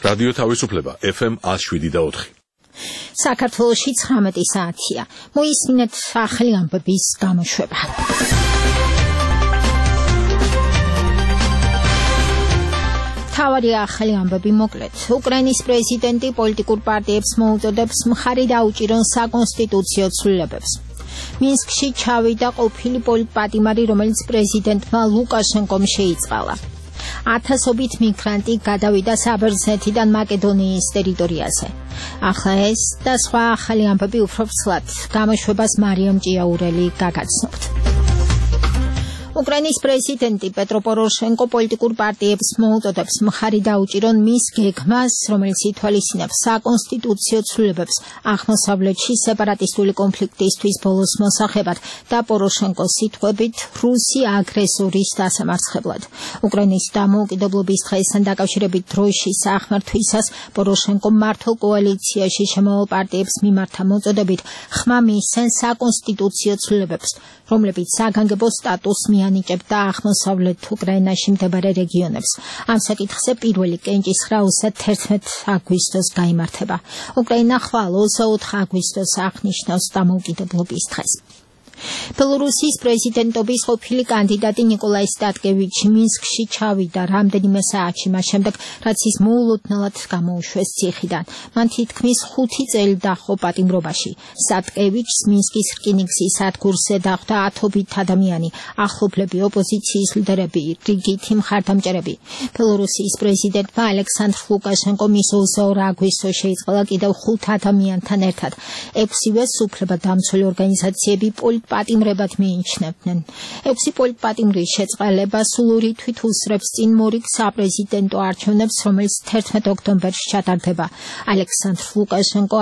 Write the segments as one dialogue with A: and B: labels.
A: რადიო თავისუფლება FM 107.4.
B: საქართველოში 19 საათია. მოისმინეთ ახალი ამბების გამოშვება. თავარი ახალი ამბები მოკლედ. უკრაინის პრეზიდენტი პოლიტიკურ პარტიებს მოუწოდებს მხარი დაუჭირონ საკონსტიტუციო ცვლილებებს. მინსკში ჩავიდა ყოფილი პოლიტპატიმარი, რომელიც პრეზიდენტმა ლუკაშენკომ შეიწყალა. ათასობით მიგრანტი გადავიდა საბერძნეთიდან მაკედონიის ტერიტორიაზე. ახლა ეს და სხვა ახალი ამბები უფრო ფსლად გამოშვებას მარიამ ჭიაურელი გაგაცნობთ. უკრაინის პრეზიდენტი პეტრო პოროშენკო პოლიტიკურ პარტიებს მოუწოდებს მხარი დაუჭირონ მის გეგმას, რომელიც ითვალისწინებს საკონსტიტუციო ცვლილებებს აღმოსავლეთში სეპარატისტული კონფლიქტისთვის ბოლოს მოსახებად და პოროშენკოს სიტყვებით რუსი აგრესორის დასამარცხებლად. უკრაინის დამოუკიდებლობის დღესთან დაკავშირებით დროშის ახმართვისას პოროშენკომ მართლ კოალიციაში შემავალ პარტიებს მიმართა მოწოდებით ხმა მისცენ საკონსტიტუციო ცვლილებებს, რომლებიც საგანგებო სტატუსს მიანიჭებდა აღმოსავლეთ უკრაინაში მდებარე რეგიონებს. ამ საკითხზე პირველი კენჭისხრა 11 აგვისტოს გაიმართება. უკრაინა ხვალ 24 აგვისტოს აღნიშნავს დამოუკიდებლობის დღეს. ბელორუსიის პრეზიდენტობის ყოფილი კანდიდატი ნიკოლაი სტატკევიჩი მინსკში ჩავიდა რამდენიმე საათში მას შემდეგ, რაც ის მოულოდნელად გამოუშვეს ციხიდან. მან თითქმის 5 წელი დაჰყო პატიმრობაში. სტატკევიჩს მინსკის რკინიგზის სადგურზე დახვდა ათობით ადამიანი, ახლობლები, ოპოზიციის ლიდერები, რიგითი მხარდამჭერები. ბელორუსიის პრეზიდენტმა ალექსანდრ ლუკაშენკო მის 22 აგვისტოს შეიწყალა კიდევ 5 ადამიანთან ერთად. 6-ვეს უფლებადამცველი ორგანიზაციები პატიმრებად მიიჩნევდნენ. 6 პოლიტპატიმრის შეწყალება სულური თვით უსწრებს წინ მორიგ საპრეზიდენტო არჩევნებს, რომელიც 11 ოქტომბერში ჩატარდება. ალექსანდრ ლუკაშენკო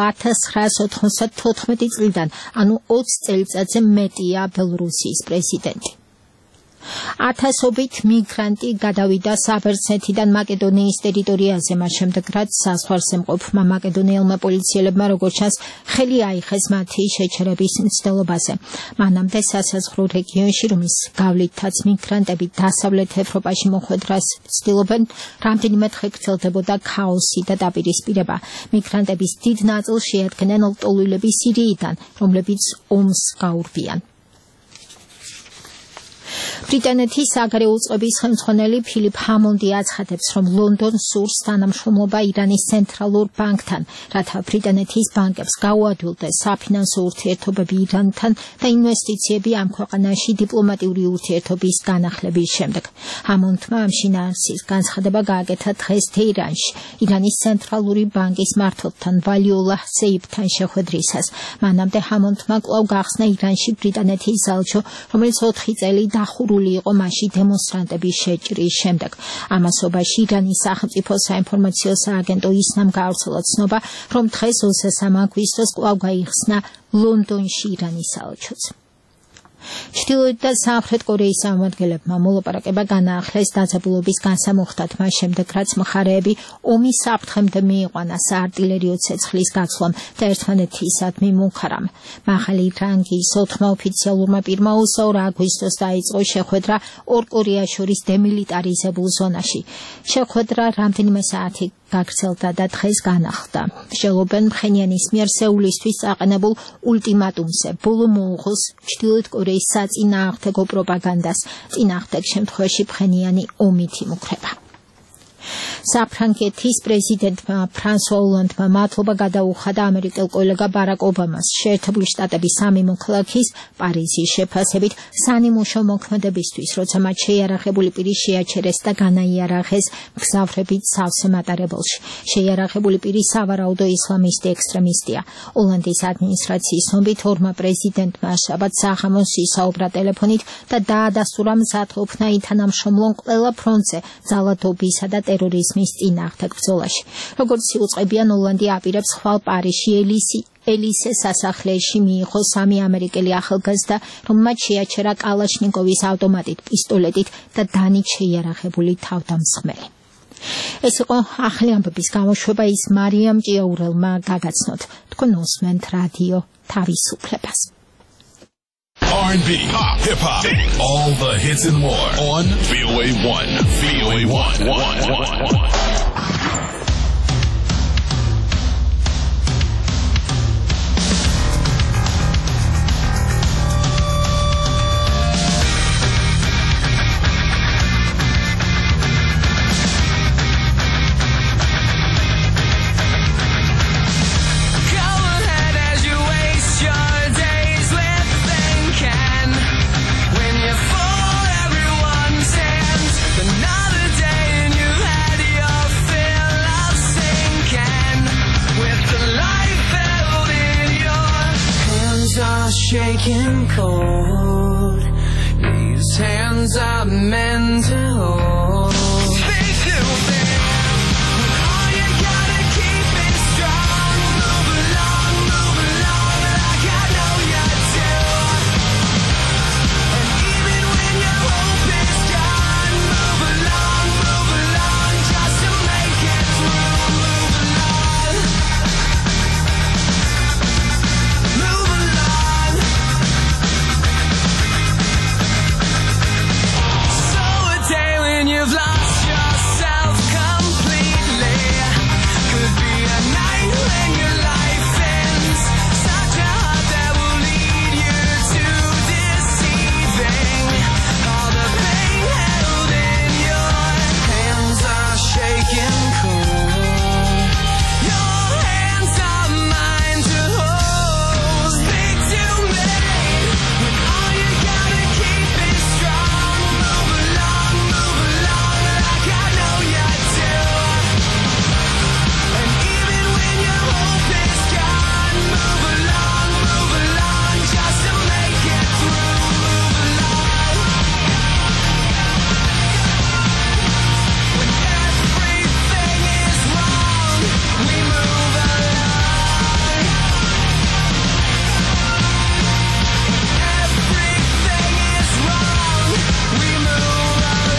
B: 1994 წლიდან, ანუ 20 წელიწადზე მეტია ბელორუსიის პრეზიდენტი. ათასობით მიგრანტი გადავიდა საბერძნეთიდან მაკედონიის ტერიტორიაზე, მას შემდეგ, რაც საზღვარზე მყოფმა მაკედონიელმა პოლიციელებმა როგორც ჩანს ხელი აიხეს მათი შეჩერების მცდელობაზე. მანამდე სასაზღვრო რეგიონში, რომლის გავლითაც მიგრანტები დასავლეთ ევროპაში მოხვედრას ცდილობენ, რამდენიმე დღე გრძელდებოდა ქაოსი და დაპირისპირება. მიგრანტების დიდ ნაწილს შეადგენენ ლტოლვილები სირიიდან, რომლებიც ომს გაურბიან. ბრიტანეთის საგარეო წყობის ხელმძღვანელი ფილიპ ჰამონდი აცხადებს, რომ ლონდონს სურს თანამშრომლობა ირანის ცენტრალურ ბანკთან, რათა ბრიტანეთის ბანკებს გაუადვილდეს საფინანსო ურთიერთობები ირანთან და ინვესტიციები ამ ქვეყანაში დიპლომატიური ურთიერთობის განახლების შემდეგ. ჰამონდმა ამ შინაარსის განცხადება გააკეთა დღეს თეირანში, ირანის ცენტრალური ბანკის მმართველთან ვალიულაჰ სეიფთან შეხვედრისას. მანამდე ჰამონდმა კვლავ გახსნა ირანში ბრიტანეთის საელჩო, რომელიც 4 წელი დახურული იყო მასში დემონსტრანტების შეჭრის შემდეგ. ამასობაში ირანის სახელმწიფო საინფორმაციო სააგენტო ისნამ გაავრცელა ცნობა, რომ დღეს 23 აგვისტოს კვლავ გაიხსნა ლონდონში ირანის საელჩოც. ჩრდილოეთ და სამხრეთ კორეის წარმომადგენლებმა მოლაპარაკება განაახლეს დაძაბულობის განსამუხტად, მას შემდეგ, რაც მხარეები ომის საფრთხემდე მიიყვანა საარტილერიო ცეცხლის გაცვლამ და ერთმანეთისადმი მუქარამ. მაღალი რანგის 4 ოფიციალურმა პირმა 22 აგვისტოს დაიწყო შეხვედრა ორ კორეას შორის დემილიტარიზებულ ზონაში. შეხვედრა რამდენიმე საათი გაგრძელდა და დღეს განახლდა. მსჯელობენ ფხენიანის მიერ სეულისთვის წაყენებულ ულტიმატუმზე ბოლო მოუღოს ჩრდილოეთ კორეის საწინააღმდეგო პროპაგანდას. წინააღმდეგ შემთხვევაში ფხენიანი ომით იმუქრება. საფრანგეთის პრეზიდენტმა ფრანსუა ოლანდმა მადლობა გადაუხადა ამერიკელ კოლეგა ბარაკ ობამას შეერთებული შტატების 3 მოქალაქის პარიზის შეფასებით სანიმუშო მოქმედებისთვის, როცა მათ შეიარაღებული პირი შეაჩერეს და განაიარაღეს მგზავრებით სავსე მატარებელში. შეიარაღებული პირი სავარაუდო ისლამისტი ექსტრემისტია. ოლანდის ადმინისტრაციის ცნობით ორმა პრეზიდენტმა შაბათს საღამოს ისაუბრა ტელეფონით და დაადასტურა მზადყოფნა ითანამშრომლონ ყველა ფრონტზე ძალადობისა და ტერორიზმის წინააღმდეგ ბრძოლაში. როგორც იუწყებიან, ოლანდი აპირებს ხვალ პარიზში ელისე სასახლეში მიიღო 3 ამერიკელი ახალგაზრდა, რომელმაც შეაჩერა კალაშნიკოვის ავტომატით, პისტოლეტით და დანით შეიარაღებული თავდამსხმელი. ეს იყო ახალი ამბების გამოშვება, ის მარიამ ჭიაურელმა გაგაცნოთ. თქვენ უსმენთ რადიო თავისუფლებას.
C: R&B, pop, hip-hop, all the hits and more on VOA1. VOA1.
D: shaking cold. These hands are meant to hold. Speak to me. All you gotta keep is strong. Move along like I know you do. And even when your hope is gone, move along just to make it through. Move along. Move along. So a day when you've lost yourself completely could be a night when your life ends. Such a heart that will lead you to deceiving. All the pain held in your hands are shaking cold. Your hands are mine to hold. Speak to me when all you gotta keep is strong. Move along like I know you do. And even when your hope is gone, move along just to make it through. Move along. When everything is wrong, we move along. Everything is wrong, we move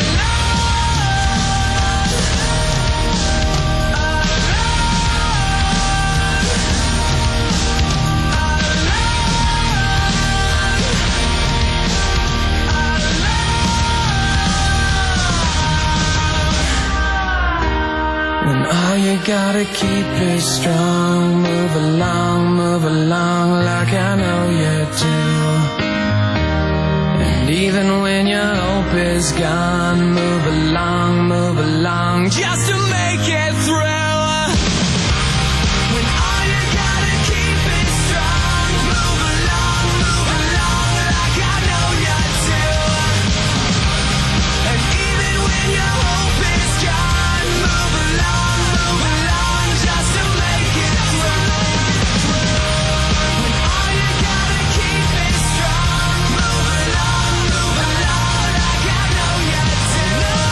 D: When all you gotta keep is strong, move along like I know you do. And even when your hope is gone, move along just to make it through. When all you gotta keep is strong, move along like I know you do. And even when your hope is gone, move along just to make it through. When all you gotta keep is strong, move along like I know you do.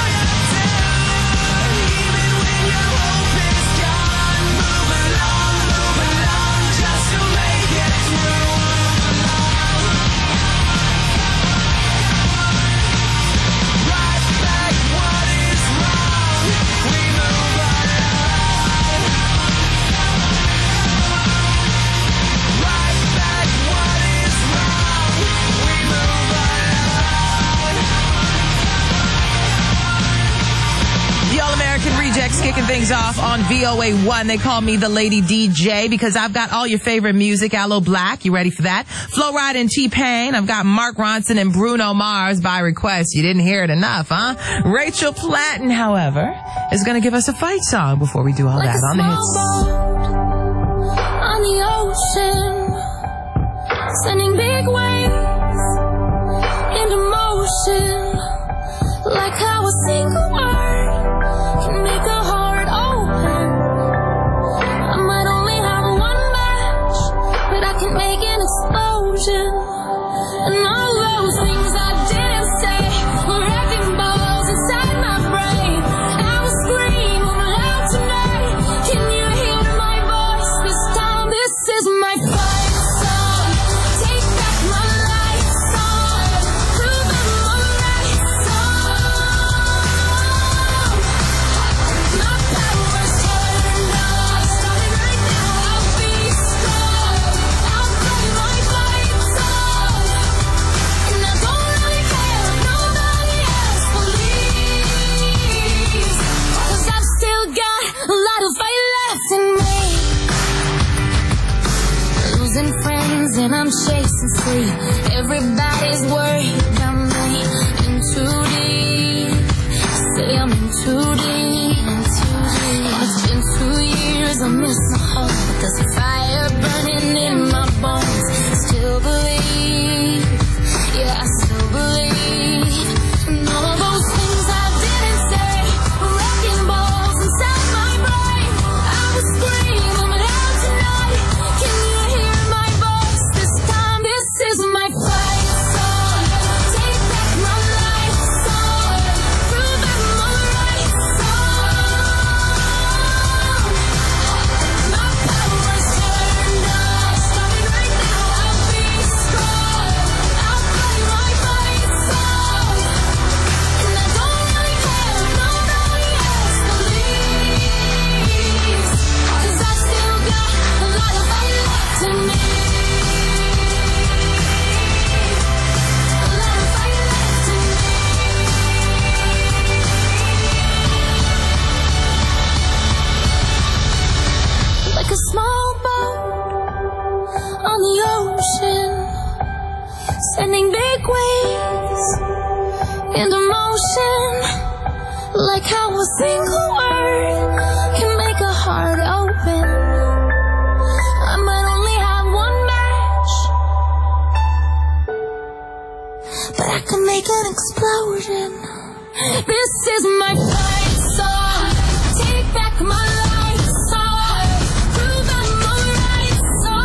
D: And even when your hope is gone, move along just to make it through. Right back what is wrong, we move along. Right back what is wrong, we move along.
E: The All-American Rejects kicking things off on VOA1. They call me the Lady DJ because I've got all your favorite music. Aloe Black, you ready for that? Flo Rida and T-Pain. I've got Mark Ronson and Bruno Mars by request. You didn't hear it enough, huh? Rachel Platten, however, is going to give us a fight song before we do all that on the hits.
F: On the ocean, sending big waves into motion, like how a single word can make a heart open. I might only have one match, but I can make an explosion. And all those things I didn't say were wrecking balls inside my brain. I will scream loud tonight. Can you hear my voice this time? This is my fight song. Take back my life song. Prove I'm my right song. My power's turned on. Starting right now, I'll be strong. I'll play my fight song. And I don't really care if nobody else believes, 'cause I've still got a lot of fight left in me. Losing friends and I'm chasing sleep. Everybody's worried about me. In too deep. Say I'm in too deep. It's been 2 years, I miss my home, but there's a fire burning in my bones. Still believe, yeah, I still believe. And all those things I didn't say were wrecking balls inside my brain. I will scream them out tonight. Can you hear my voice this time? This is my sending big waves into motion, like how a single word can make a heart open. I might only have one match, but I can make an explosion. This is my fight song. Take back my life song. Prove I'm alright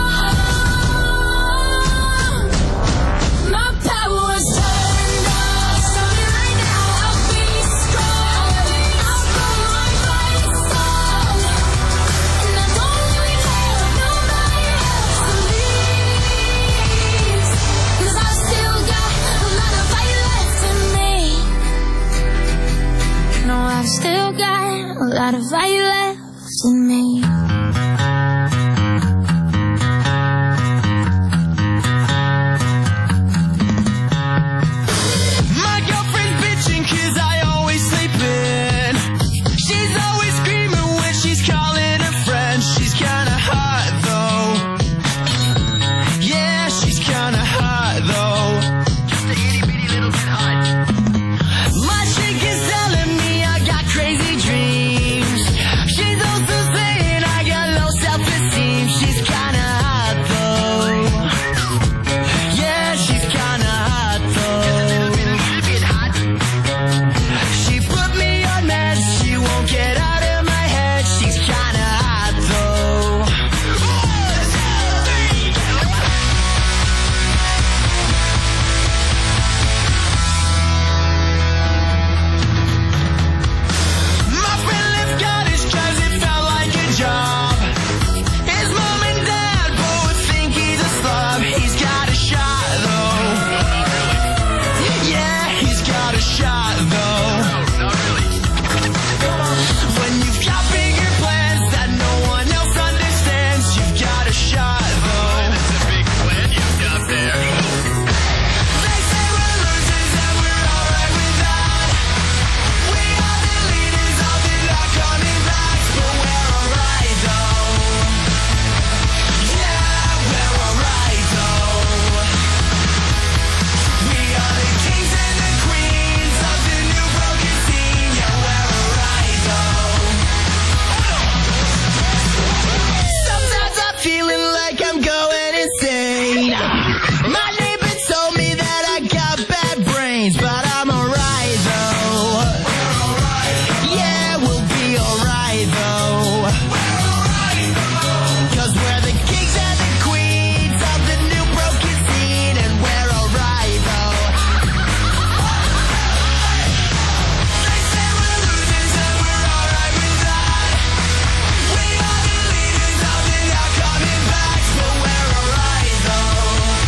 F: song. My power's turned on. Starting right now, I'll be strong. I'll go my fight song. And I don't really care if nobody else believes. 'Cause I've still got a lot of fight left in me. No, I've still got a lot of fire left in me.
D: My girlfriend's bitching 'cause I always sleep in. She's always screaming when she's calling her friends. She's kinda hot though. Yeah, she's kinda hot though. Just a itty bitty little bit hot. My chick is telling me I got crazy dreams. She's also saying I got low self-esteem. She's kinda hot though. Yeah, she's kinda hot though. Just a little bit hot. She put me on meds. She won't get out of my head. She's kinda hot though. My friend left college 'cause it felt like a job. His mom and dad both think he's a slob. He's got a shot though. Yeah, he's got a shot though. When you've got bigger plans that no one else understands, you've got a shot though. That's a big plan you've got there. They say we're losers and we're alright with that. We are the leaders of the not coming back, but we're alright though. Yeah, we're alright though. We are the kings and the queens of the new broken scene. Yeah, we're alright though. Sometimes I'm feeling like I'm going insane. My neighbor told me that I got bad brains, but I'm alright though. Yeah, we'll be alright though. 'Cause we're the kings and the queens of the new broken scene, and we're alright though. They say we're losers and we're alright with that. We are the leaders of the not coming back, but we're alright though.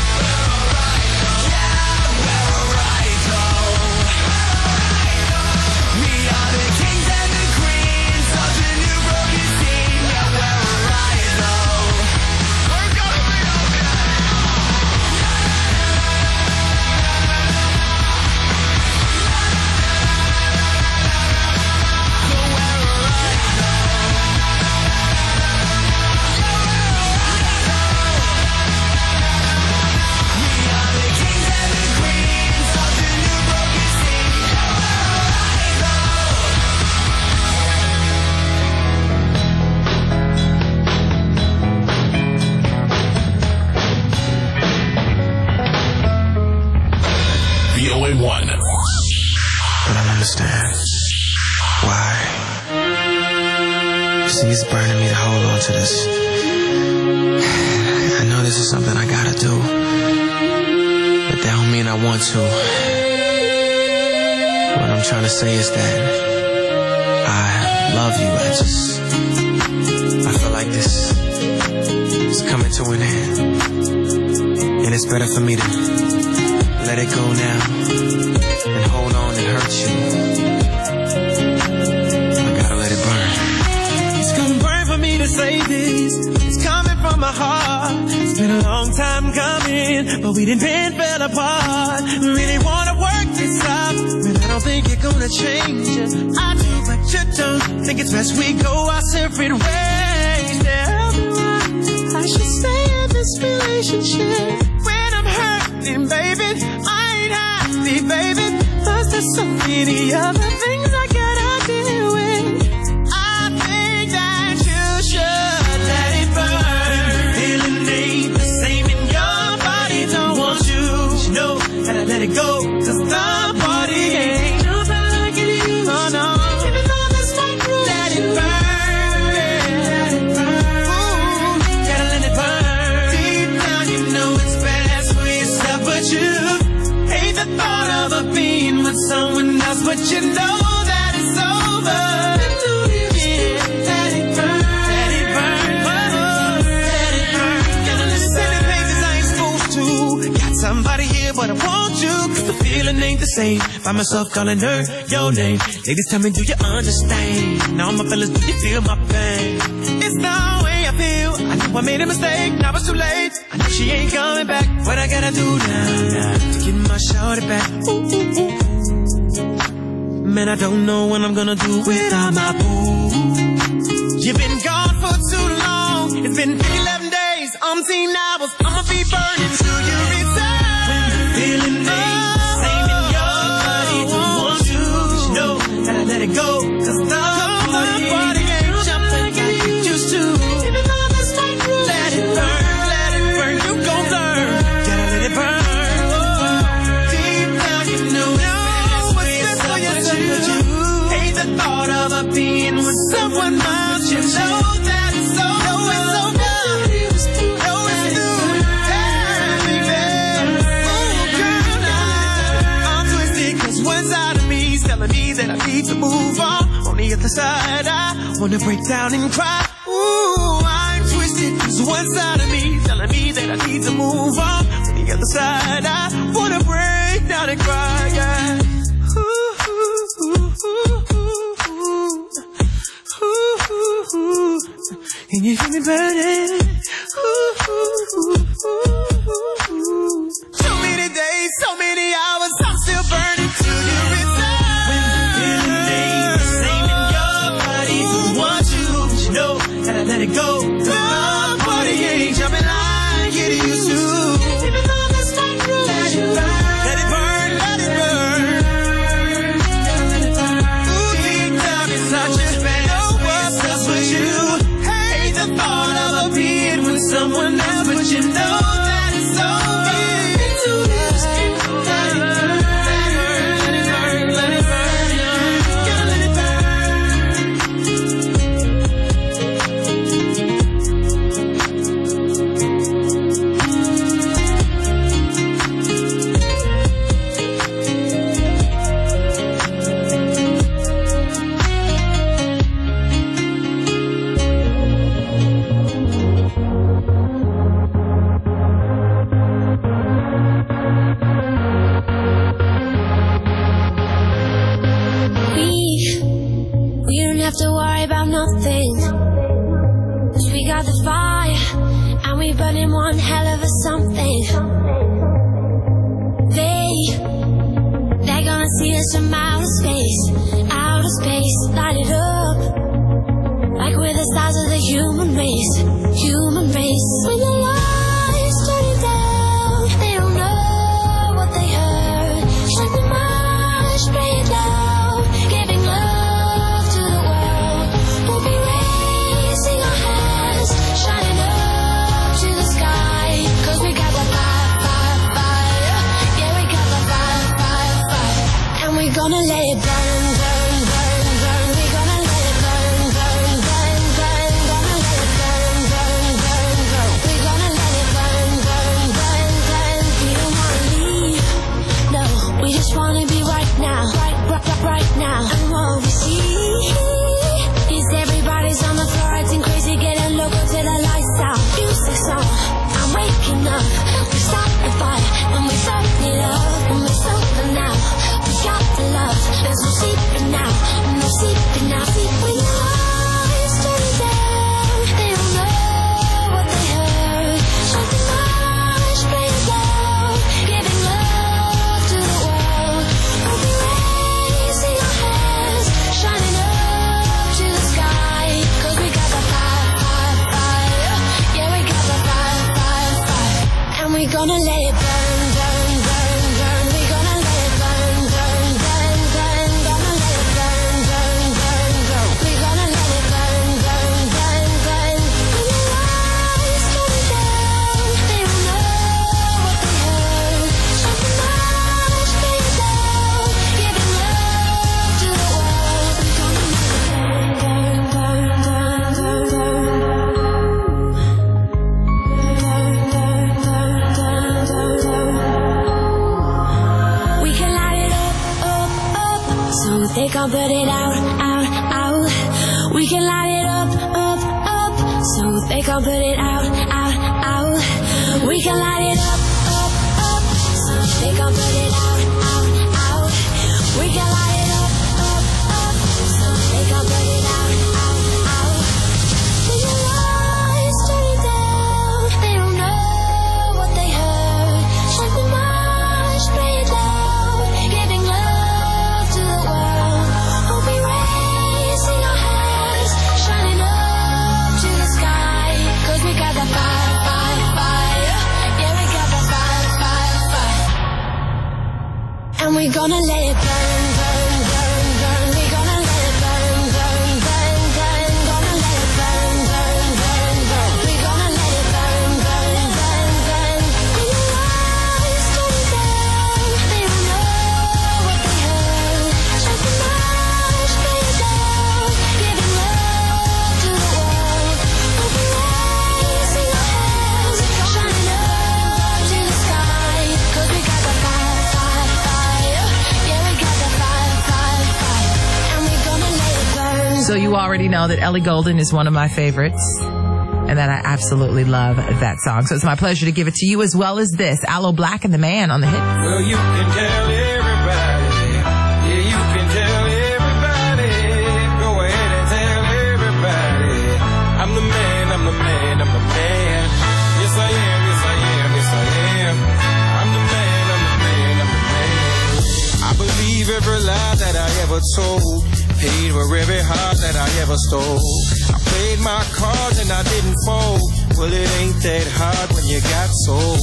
D: Yeah, we're alright though. We are the kings and the queens of the new broken scene. Yeah, we're alright though. We're gonna be okay. But we're alright though. We are the kings and the queens of the new broken scene. Yeah, we're alright
C: VOA1.
G: I don't understand why. See, it's burning me to hold on to this. I know this is something I gotta do, but that don't mean I want to. What I'm trying to say is that I love you. I feel like this is coming to an end, and it's better for me to let it go now and hold on and hurt you. I gotta let it burn.
H: It's gonna burn for me to say this. It's coming from my heart. It's been a long time coming, but we didn't bend, fell apart. Really wanna work this out, but I don't think you're gonna change it. I know, but you don't think it's best we go our separate ways. Tell me why I should stay in this relationship when I'm hurting, baby. any other things I gotta deal with. I think that you should let it burn. Feeling ain't the same in your body, don't want you. You know that I let it go, 'cause the party ain't nobody like it used. Oh no, even though that's not true. Let it burn, let it burn. Ooh, gotta let it burn. Deep down you know it's best for yourself, but you hate the thought of being with someone else, but you know that it's over. Let it burn, let it burn, let it burn. Gotta listen to things I ain't supposed to. Got somebody here, but I want you, 'cause the feeling ain't the same. Find myself calling her your name. Ladies, tell me, do you understand? Now my fellas, do you feel my pain? It's the way I feel. I know I made a mistake, now it's too late. I know she ain't coming back. What I gotta do now to get my shorty back? Ooh, ooh, ooh. Man, I don't know what I'm gonna do without my boo. You've been gone for too long. It's been 11 days, umpteen hours. I'ma be burning till you return. When the feeling ain't the same in your body, don't want you. You know that I let it go, 'cause the party ain't jumping like you used to. Even though that's not true. Let it burn, you gon' learn. Gotta let it burn. Deep down you know it's for yourself, but you hate the thought of being with someone else. You know that it's so, it's so good. Know it's through. Yeah, baby. Oh, girl, now I'm twisted, 'cause one side of me is telling me that I need to move on. On the other side, I wanna break down and cry. Ooh, I'm twisted, 'cause one side of me is telling me that I need to move on. On the other side, I wanna break down and cry, yeah. Can you hear me burning? So many days, so many hours, I'm still burning till you return. When the feeling ain't the same in your body, don't want you. But you know that I let it go. The party ain't jumping like it used to. Even though that's not true. Let it burn, let it burn, let it burn. Ooh, deep down inside you, know what's up with you. Hate the thought of being with someone else, but you know that it's over. Let it burn, let it burn, let it burn, gotta let it We don't have to worry about nothing, 'cause we got the fire, and we burning one hell of a something. They're gonna see us from outer space, light it up, like we're the stars of the human race. When the lights turn down, they don't know what they heard. Shine the march, bring it down, giving love to the world. We'll be raising our hands, shining up to the sky, 'cause we got the fire. Yeah, we got the fire. And we're gonna let it burn, burn, burn, burn. We're gonna let it burn, burn, burn, burn. Gonna let it burn, burn, burn, burn. We're gonna let it burn, burn, burn, burn. We don't wanna leave, no, we just wanna be right now, right now. And what we see is everybody's on the floor acting crazy, getting local till the lights out. Music's on, I'm waking up. We stop the fight and we start it up, and we're sober now. We got the love, and so see
F: they can't put it out, out, out. We can light it up, up, up, so they can't put it out, out, out. We can light it up, up, up, so they can't put it out, out, out. We can light it up, up, up, so they can't put it out, out, out. When your lights turn it down, they don't know what they heard. Shut the march, play it loud, giving love to the world. Hope we raising our hands, shining up to the sky. 'Cause we got that fire, fire, fire. Yeah, we got that fire, fire, fire. And we're gonna let it burn, burn, burn, burn. We're gonna let it burn, burn, burn, burn. Gonna let it burn, burn, burn, burn. We're gonna let it burn, burn, burn, burn. When your lights turn it down, they don't know what they heard. Shut the march, play it down, giving love to the world. Hope we raising our hands, shining up to the sky. 'Cause we got the fire, fire, fire. Yeah, we got the fire, fire, fire. And we're gonna let it burn.
E: So you already know that Ellie Goulding is one of my favorites and that I absolutely love that song. So it's my pleasure to give it to you as well as this. Aloe Black and the Man on the hit.
H: Well, you can tell everybody. Yeah, you can tell everybody. Go ahead and tell everybody. I'm the man, I'm the man, I'm the man. Yes, I am, yes, I am, yes, I am. I'm the man, I'm the man, I'm the man. I believe every lie that I ever told. Paid for every heart that I ever stole. I played my cards and I didn't fold. Well, it ain't that hard when you got sold.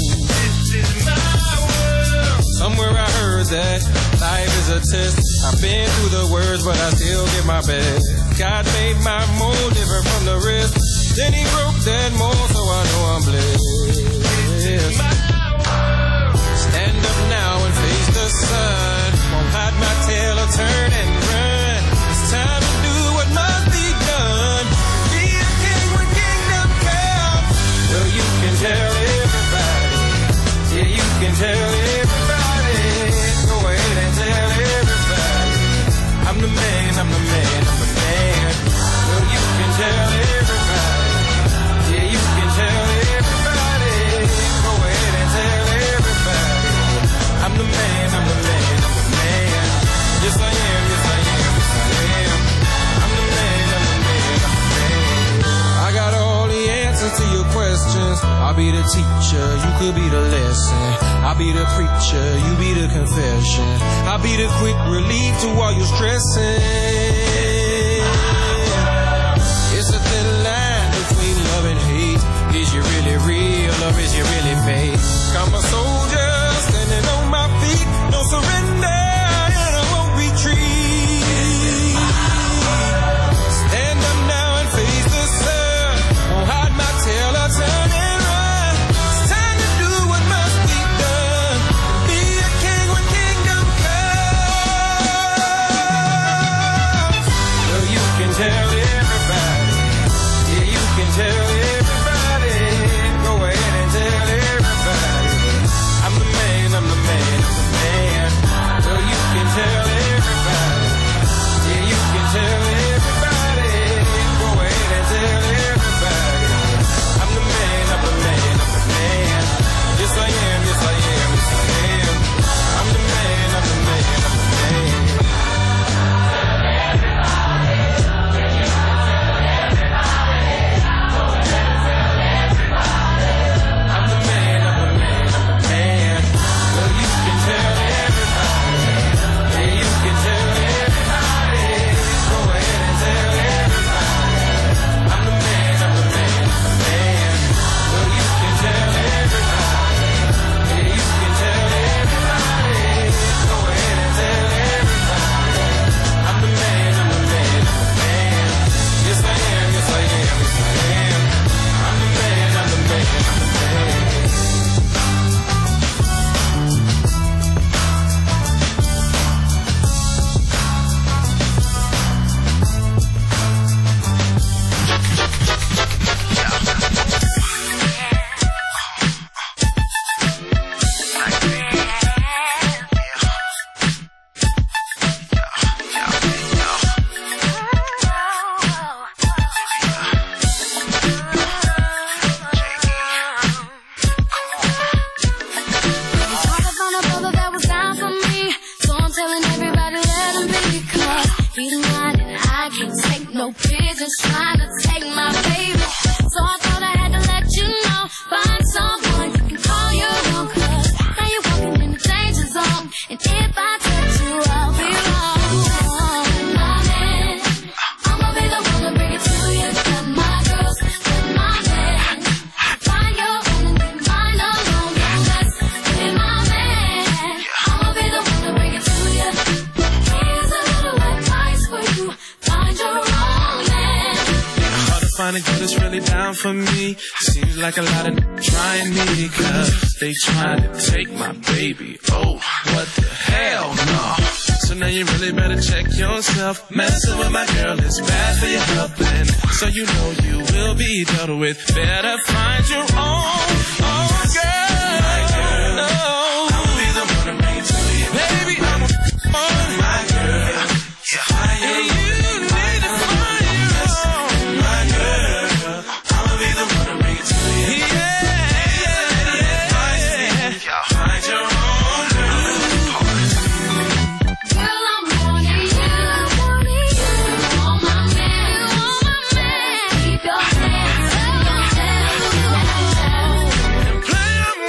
H: This is my world. Somewhere I heard that life is a test. I've been through the worst, but I still give my best. God made my mold different from the rest. Then he broke that mold, so I know I'm blessed. This is my world. Stand up now and face the sun. Won't hide my tail or turn and run. It's time to do what must be done. Be a king when kingdom comes. Well, you can tell everybody. Yeah, you can tell everybody. Go ahead and tell everybody. I'm the man, I'm the man, I'm the man. Well, you can tell everybody. Yeah, you can tell everybody. Go ahead and tell everybody. I'm the man, I'm the man, I'm the man. Yes, I am, yes, I am, yes, I am. I'm the man, I'm the man, I'm the man. I got all the answers to your questions. I'll be the teacher, you could be the lesson. I'll be the preacher, you be the confession. I'll be the quick relief to all your stressing. It's a thin line between love and hate. Is you really real or is you really fake? I'm a soldier standing on my feet. No surrender and I won't retreat. Stand up now and face the sun. Won't hide my tail or turn and run. It's time to do what must be done. Be a king when kingdom comes.
F: your business trying to take my baby. So I thought I had to let you know. Find someone you can call your own, 'cause now you're walking in the danger zone. And if I touch you, I'll be wrong. My man, I'ma be the one to bring it to you. Got my girls with my man. Find your own and leave mine alone. That's with my man. I'ma be the one to bring it to you. Here's a little advice for you. Find your own man.
H: Hard to find a girl that's really down for me. Seems like a lot of trying me, 'cause they trying to take my baby. Oh, what the hell, no. So now you really better check yourself. Messing with my girl is bad for your health, and so you know you will be dealt with. Better find your own girl. My girl, no. I'll be the one to bring it to you. Baby, I'm my girl. Yeah, you need to find your own. My girl, I'll be the one to bring it to you. Find your own girl.
F: Girl, I'm wanting you. Want my man. Keep your hands up.
H: Play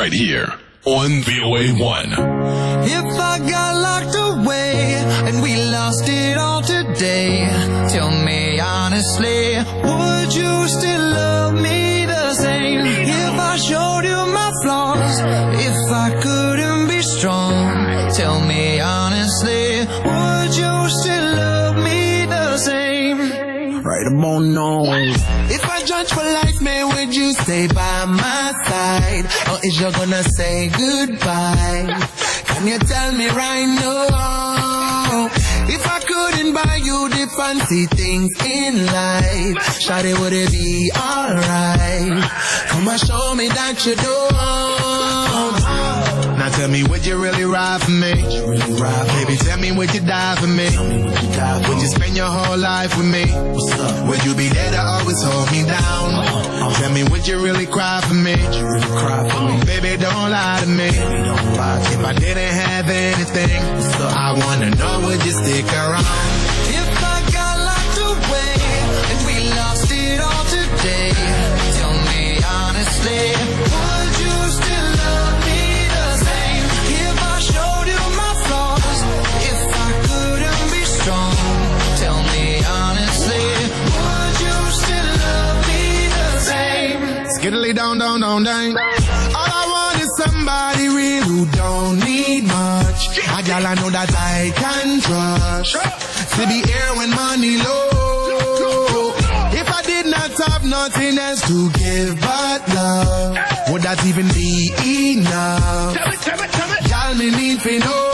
C: right here on VOA1.
H: If I got locked away and we lost it all today, tell me honestly, would you still love me the same? If I showed you my flaws, if I couldn't be strong, tell me honestly, would you still love me the same? Right about now. If I judge for life, man, would you stay by my side? Or is you gonna say goodbye? Can you tell me right now? If I couldn't buy you the fancy things in life, shawty, would it be alright? Come and show me that you don't. Now tell me, would you really ride for me? Baby, tell me, would you die for me? Would you spend your whole life with me? Would you be there to always hold me down? Tell me, would you really cry for me? Baby, don't lie to me. If I didn't have anything, I wanna know, would you stick around? If I got locked away and we lost it all today, tell me honestly, would you still love me the same? If I showed you my flaws, if I couldn't be strong, tell me honestly, would you still love me the same? Skiddly down, down, down, down. All I want is somebody real who don't need much. A gal I know that I can trust, to be here when money low. If I did not have nothing else to give but love, would that even be enough? Y'all me need to know.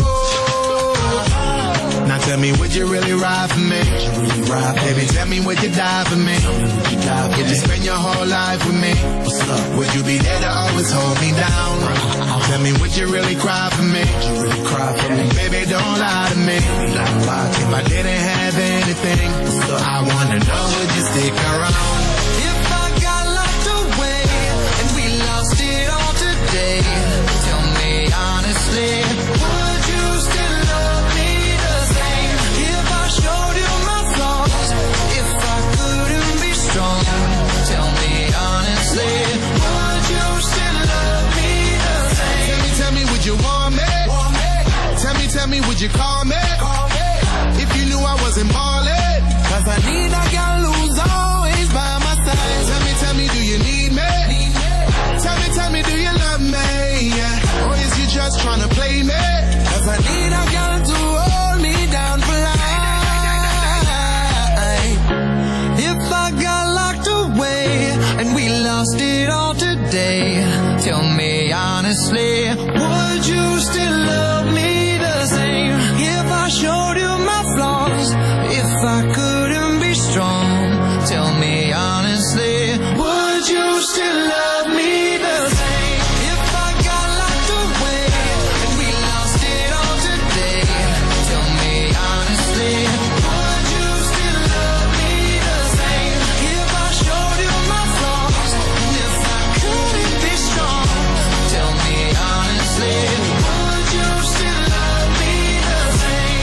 H: Now tell me, would you really ride for me? Baby, tell me, would you die for me? Would you spend your whole life with me? Would you be there to always hold me down? Tell me, would you really cry for me? Baby, don't lie to me. If I didn't have anything, I wanna know, would you stick around? If I got locked away and we lost it all today, tell me honestly, would you still love me the same? If I showed you my flaws, if I couldn't be strong, tell me honestly, would you still love me the same? Tell me, would you want me? Tell me, would you call me? If you knew I wasn't ballin', 'cause I need a girl who's always by my side. Tell me, do you need me? Tell me, do you love me? Or is you just tryna play me? 'Cause I need a girl to hold me down for life. If I got locked away and we lost it all today, tell me honestly, would you still love me the same? If I showed you my flaws, if I couldn't be strong, tell me honestly, would you still love me the same? If I got locked away and we lost it all today, tell me honestly, would you still love me the same? If I showed you my flaws, if I couldn't be strong, tell me honestly, would you still love me the same?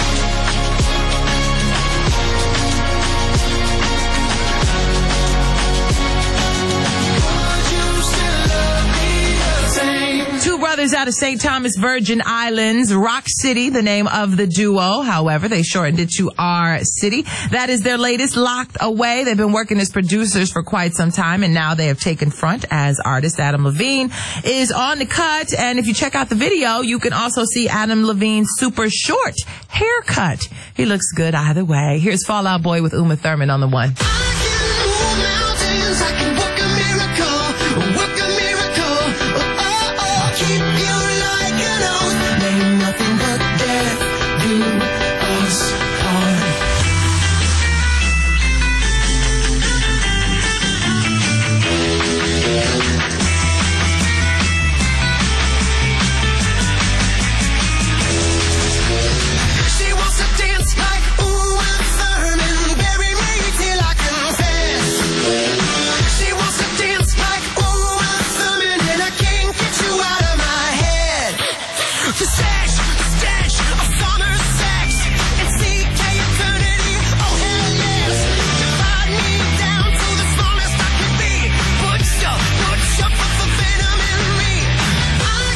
H: Would you still love me the same?
E: Two brothers out of St. Thomas, Virgin Islands, Rock City, the name of the duo. However, they shortened it to R City. That is their latest, Locked Away. They've been working as producers for quite some time, and now they have taken front as artist. Adam Levine is on the cut, and if you check out the video, you can also see Adam Levine's super short haircut. He looks good either way. Here's Fall Out Boy with Uma Thurman on the one.
H: I can move mountains, I can work a miracle, work a miracle. Oh, oh, keep you like an oath. Ain't nothing but death do us part. She wants to dance like Uma Thurman, bury me till I confess. She wants to dance like Uma Thurman, and I can't get you out of my head. The stench of summer sex and CK eternity. Oh hell yes, divide me down to the smallest I can be. Put your venom in me. I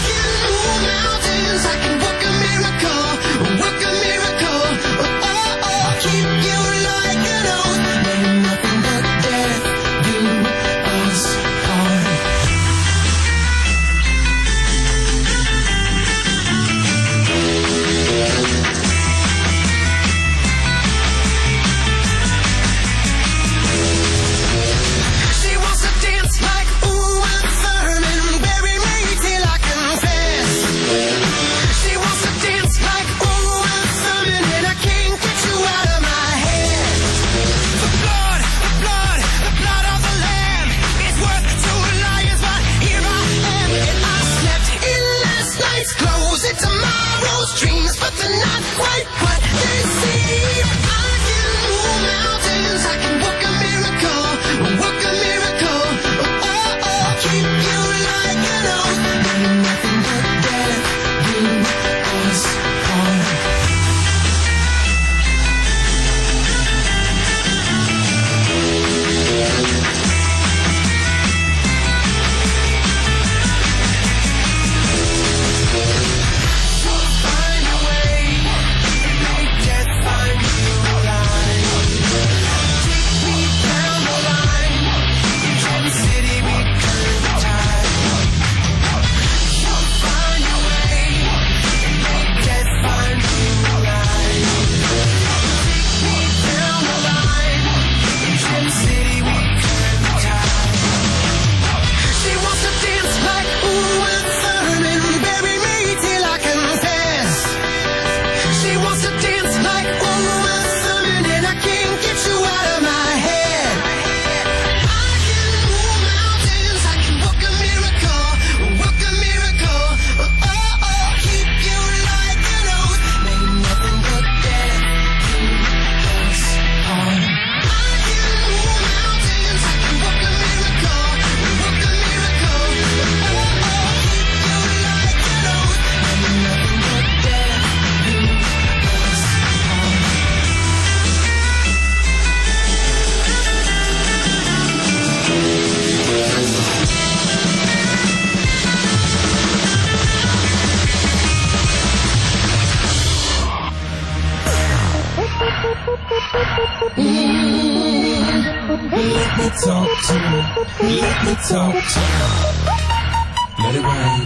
H: talk to you. Let me talk to you. Let it rain.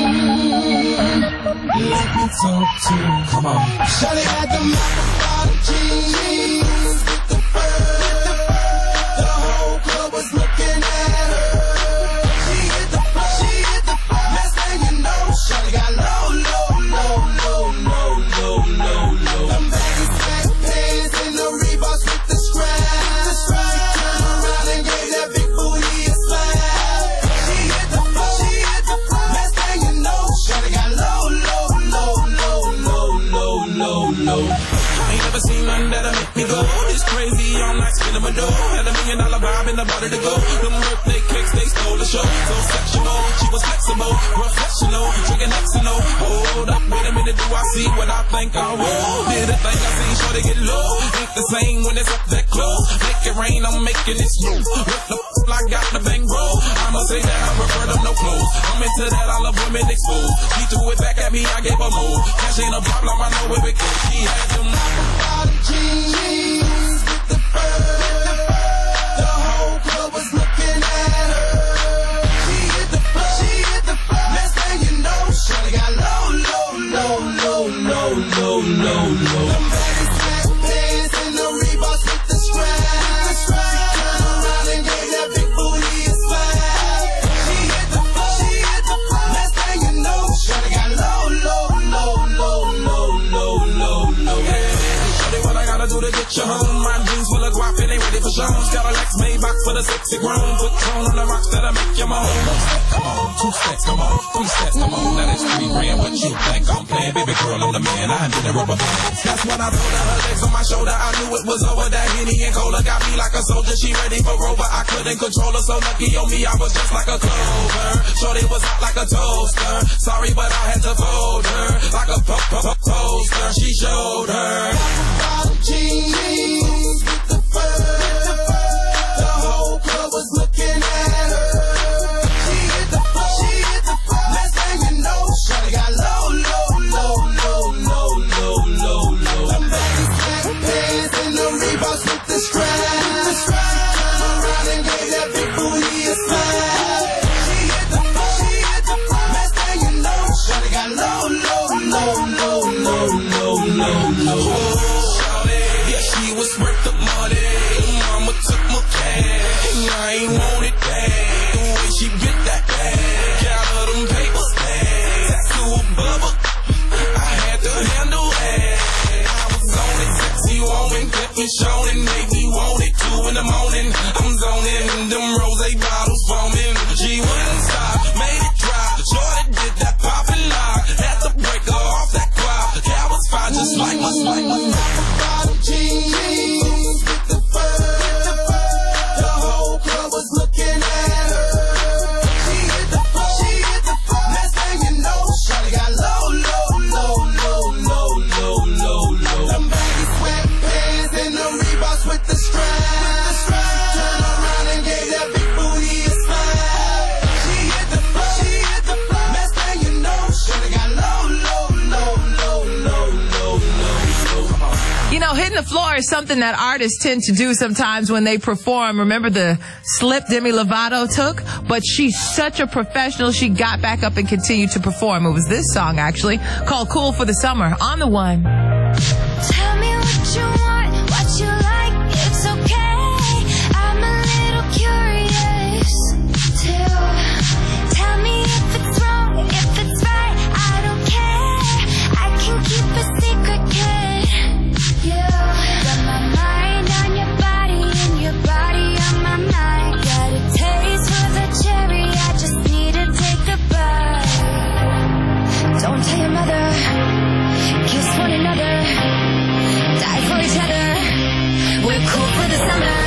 H: Let me talk to you. Come on.
I: Shawty had the mouth jeans with the fur. The whole club was looking at her. She hit the floor. She hit the floor. Next thing you know, shawty got low, low, low, low, low, low, low, low. Them baggy sweatpants and the Reeboks with the straps. She turned around and gave that big booty a slap. She hit the floor. She hit the floor. Next thing you know, shawty got low, low, low, low, low, low, low, low.
H: I ain't never seen nothing that'll make me go. It's crazy, all night spinning my dough. Had $1 million vibe in the body to go. Them birthday cakes, they stole the show. So sexual, she was flexible, professional, drinking Xano. Hold up, wait a minute, do I see what I think I will? Did a thing I seen, sure to get low. Ain't the same when it's up that close. Make it rain, I'm making it snow. What the f***, I got the bang roll. I'ma say that I prefer them no clothes. I'm into that, I love women exposed. She threw it back at me, I gave her more. Cash ain't a problem, I know it because she had them
I: jeans with the fur. The whole club was looking at her. She hit the floor. She hit the floor. Next thing you know, shawty got low, low, low, low, low, low, low, low. Them baggy sweatpants and the Reeboks with the straps. She turned around and gave that big booty a slap. She hit the floor. She hit the floor. Next thing you know, shawty got low, low, low, low, low, low, low, low.
H: what I gotta do to get you home. My jeans full of guap and they ready for shows. Got a Lex Maybach for the sexy grown. Put tone on the rocks that'll make you moan. Come on, 2 steps, come on, 3 steps, come on. Now that's 3 grand. What you think I'm playing? Baby girl, I'm the man. I did the rubber band. That's when I told her her legs on my shoulder. I knew it was over. That Henny and Cola got me like a soldier. She ready for Rover. I couldn't control her. So lucky on me, I was just like a clover. Shorty was hot like a toaster. Sorry, but I had to fold her like a poster. She showed her.
I: Jeans with the fur. The whole club was looking at her. She hit the floor. She hit the floor. Next thing you know, shawty got low, low, low, low, low, low, low, low. Them baggy sweatpants and the Reeboks with the straps. Turned around and gave that big booty a slap. She hit the floor. She hit the floor. Next thing you know, shawty got low, low, low, low, low, low, low, low.
H: She was worth the money. Mama took my cash. I ain't want it back. The way she bit that bag. Got her them papers back. Tattoo a bubble. I had to handle that. I was on it, sexy woman. Kept me showing, made me want it. 2 in the morning. I'm zoning. Them rose bottles foaming. She wouldn't stop, made it drop. The Jordan did that pop and lock. Had to break her off that quad. The cow was fine, just like my
I: jeans with the fur. The whole club was looking at her. She hit the floor. She hit the floor. Next thing you know, shawty got low, low, low, low, low, low, low, low. Them baggy sweatpants and the Reeboks with the straps. Turned around and gave that big booty a slap. She hit the floor. She hit the floor. Next thing you know, shawty got low, low, low, low, low, low, low.
E: You know, hitting the floor is something that artists tend to do sometimes when they perform. Remember the slip Demi Lovato took? But she's such a professional, she got back up and continued to perform. It was this song, actually, called Cool for the Summer, on the one.
F: Tell me what you want, what you like, it's okay. I'm a little curious, too. Tell me if it's wrong, if it's right, I don't care. I can keep a secret, kid. You got my mind on your body and your body on my mind. Got a taste for the cherry, I just need to take a bite. Don't tell your mother, kiss one another, die for each other. We're cool for the summer.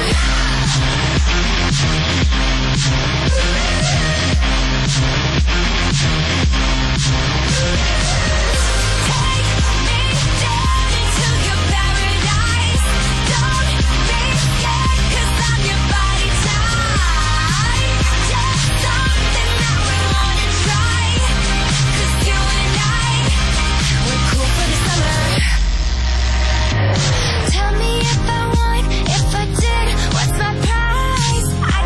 F: Tell me if I won, if I did, what's my prize? I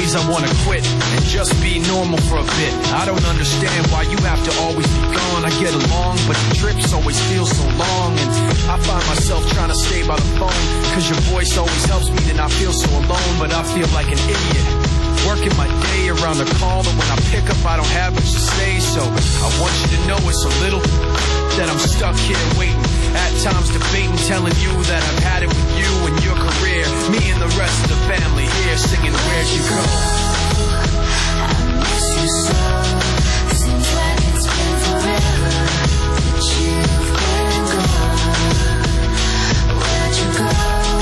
J: days I wanna quit and just be normal for a bit. I don't understand why you have to always be gone. I get along, but the trips always feel so long. And I find myself trying to stay by the phone, cause your voice always helps me to not feel so alone. But I feel like an idiot, working my day around the call, but when I pick up I don't have much to say. So I want you to know it's a little that I'm stuck here waiting, at times debating, telling you that I've had it with you and your career, me and the rest of the family here singing Where'd You Go?
F: I miss you so. Seems like it's been forever that you've been gone. Where'd you go?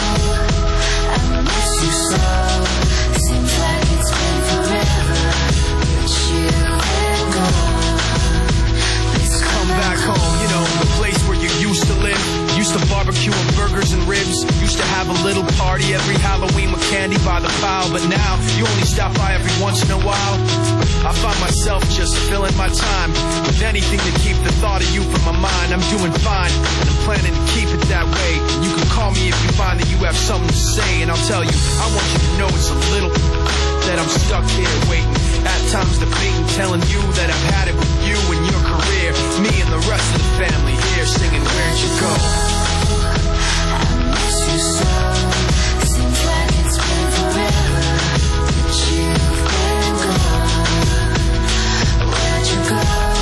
F: I miss you so. Seems like it's been forever that you've been gone. Please come
J: back home, you know, the place where you used to live. Used to barbecue and burgers and ribs. Used to have a little party every Halloween with candy by the pile. But now, you only stop by every once in a while. I find myself just filling my time with anything to keep the thought of you from my mind. I'm doing fine, and I'm planning to keep it that way. You can call me if you find that you have something to say, and I'll tell you, I want you to know it's a little that I'm stuck here waiting, at times debating, telling you that I've had it with you and your career, me and the rest of the family here singing Where'd You Go?
F: I miss you so. Seems like it's been forever that you've been gone. Where'd you go?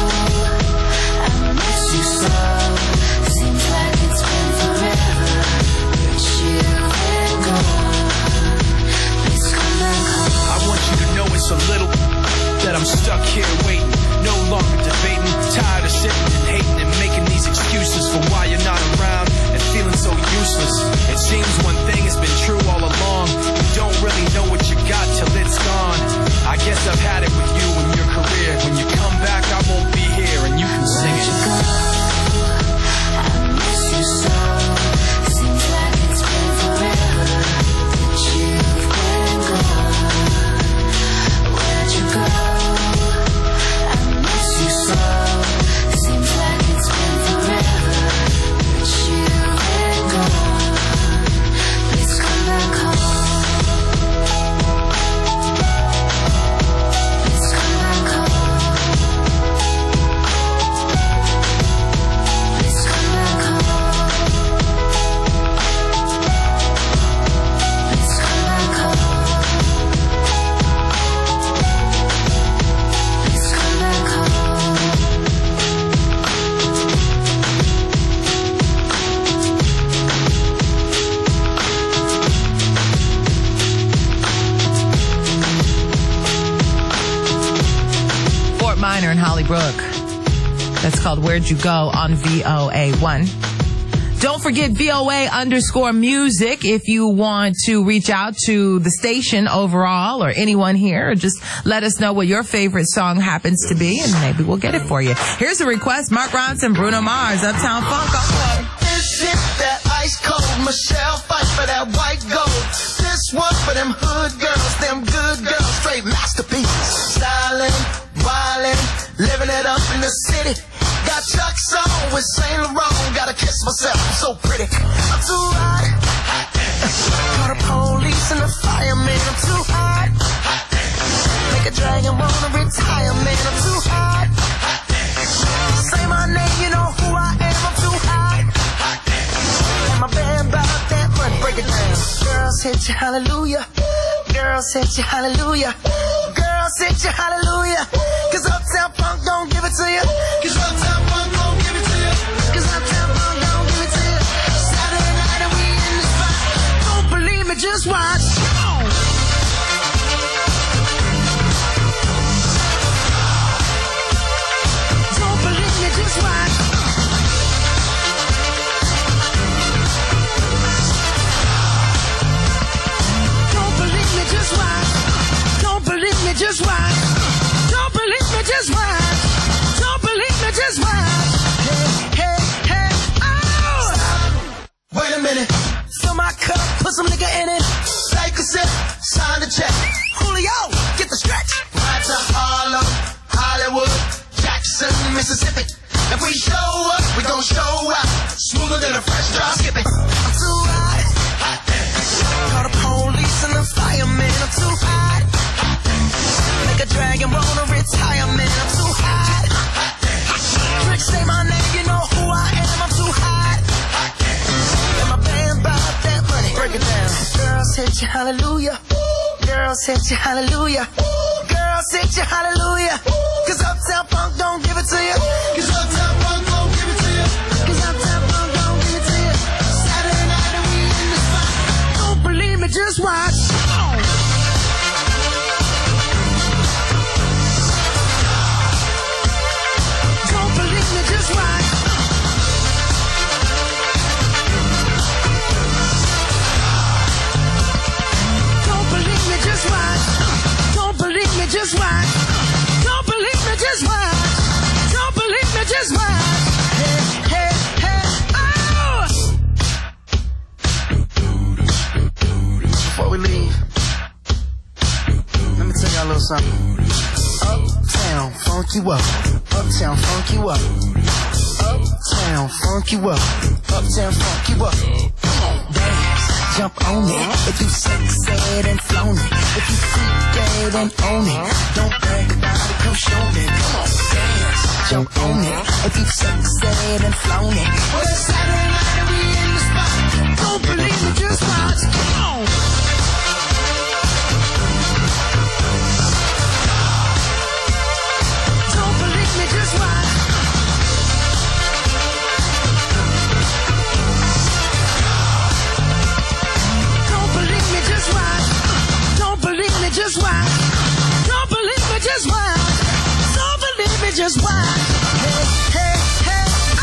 F: I miss you so. Seems like it's been forever that you've been gone. Please come back home.
J: I want you to know it's a little that I'm stuck here waiting, no longer debating, tired of sitting and hating and making these excuses for why you're not around and feeling so useless. It seems one thing has been true all along, you don't really know what you got till it's gone. I guess I've had it with you and your career. When you come back I won't be here and you can sing it.
F: I miss you so. Seems like it's been forever that you've been gone. Where'd you go? I miss you so. Seems like it's been forever that you've been gone. Please come back home. Please come back home. Please come back home. Please come back home. Please come back home.
E: Fort Minor and Hollybrook. That's called Where'd You Go on VOA1. Don't forget VOA_music if you want to reach out to the station overall or anyone here. Or just let us know what your favorite song happens to be and maybe we'll get it for you. Here's a request. Mark Ronson, Bruno Mars, Uptown Funk.
I: This is that ice cold Michelle fight for that white gold. This one for them hood girls, them good girls, straight masterpieces. Styling, wildin', living it up in the city. Got Chuck's on with Saint Laurent. Gotta kiss myself, I'm so pretty. I'm too hot. Call the police and the fireman. I'm too hot. Make a dragon wanna retire, man. I'm too hot. Say my name, you know who I am. I'm too hot. And my band bought that money. Break it down. Girls hit you, hallelujah. Girls hit you, hallelujah. Girls hit you, hallelujah. Cause Uptown Funk don't give it to you. Cause Uptown Funk don't give it to you. Cause Uptown Funk don't give it to you. Saturday night and we in the spot. Don't believe me, just watch. Come on. Don't believe me, just watch. Don't believe me, just watch. Don't believe me, just watch. Don't believe me, just watch. Don't believe me, just watch. Hey, hey, hey, oh! Wait a minute. Fill my cup, put some nigga in it. Like
K: wanna retire, man, I'm too hot. Trick say my name, you know who I am, I'm too hot. And my band bought that money. Break it down. Girls hit you, hallelujah. Girls hit you, hallelujah. Girls hit you, hallelujah. Cause Uptown Funk don't give it to you. Cause Uptown Funk don't give it to you. Cause Uptown Funk don't give it to you. Saturday night and we in the spot. Don't believe me, just watch. Don't believe me, just watch. Don't believe me, just watch. Don't believe me, just watch. Don't believe me, just watch. Don't believe me, just watch. Hey, hey, hey, oh! Before we leave, let me tell y'all a little something. Uptown, funk you up. Uptown, funk you up. Uptown, funk you up. Uptown, funk you up. Come on, dance, jump on it. If you sexed and flown it, if you freaked and own it, don't brag about it, come show me. Come on, dance, jump on it. If you sexed and flown it, well, it's Saturday night and we in the spot. Don't believe me, just watch. Come on. Don't believe me, just watch. Don't believe me, just watch. Don't believe me, just watch. Don't believe me, just watch. Don't believe me, just watch. Hey, hey, hey, oh!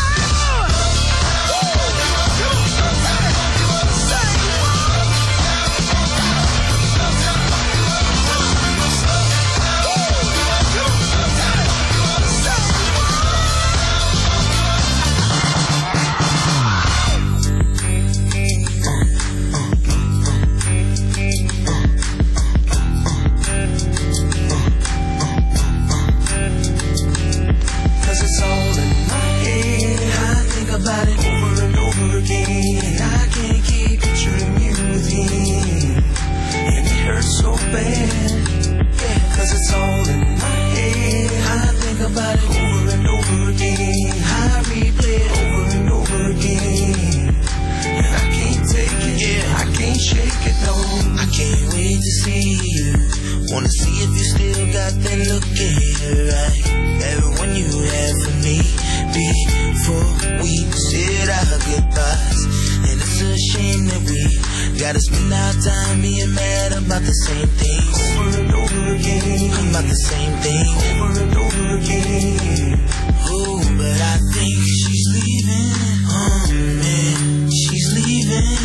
K: About it over and over again. I can't keep picturing you with him, and it hurts so bad. Yeah, cause it's all in my head. I think about it over and over again. I replay it over and over again, and I can't take it. Yeah, I can't shake it, no. I can't wait to see you. Wanna see if you still got that look in your eye. Everyone you had for me before we said our goodbyes. And it's a shame that we gotta spend our time being mad about the same things over and over again. About the same thing over and over again. Oh, but I think she's leaving. Oh man, she's leaving.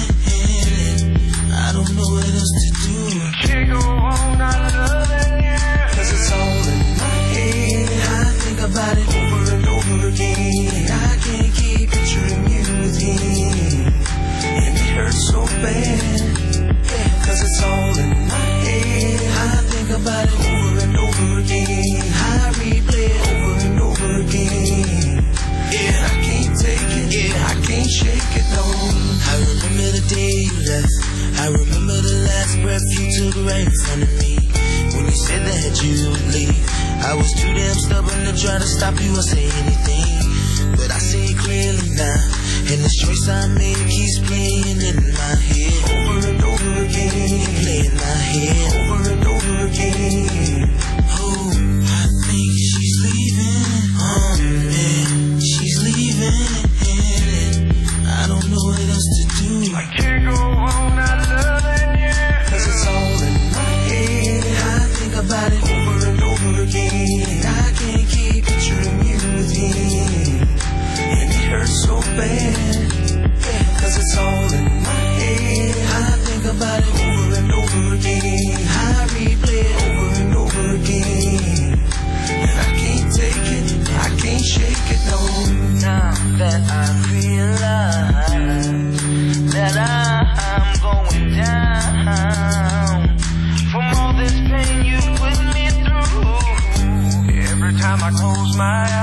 K: I don't know what else to do. Can't go on not loving you. Cause it's all in my head. I think about it over and over again. I can't keep picturing you with him, and it hurts so bad. Yeah, cause it's all in my head. I think about it over and over again. I replay it over and over again. Yeah, I can't take it. Yeah, I can't shake it, no. I remember the day you left. I remember the last breath you took right in front of me. When you said that you would leave, I was too damn stubborn to try to stop you or say anything. But I see it clearly now, and the choice I made keeps playing in my head over and over again. Play in my head over and over again. Oh, I think she's leaving. Oh man, she's leaving. I don't know what else to do. I can't go on not loving you. Cause it's all in my head. I think about it over and over again. I can't keep picturing you with him, and it hurts so bad. Yeah, cause it's all in my head. I think about it over and over again. I replay it over and over again, and I can't take it. I can't shake it, no. Now that I realize that I'm going down from all this pain you put me through. Every time I close my